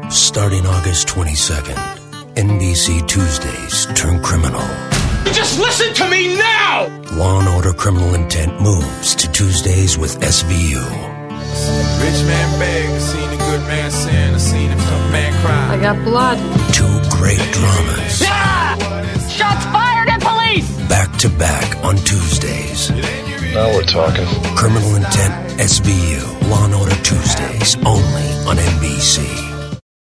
Starting August 22nd, NBC Tuesdays turn criminal. Just listen to me now! Law & Order Criminal Intent moves to Tuesdays with SVU. Rich man beg, I seen a good man sin, I seen a tough man cry. I got blood. Two great dramas. Ah! Shots fired at police! Back to back on Tuesdays. Now we're talking. Criminal Intent SVU. Law & Order Tuesdays only on NBC.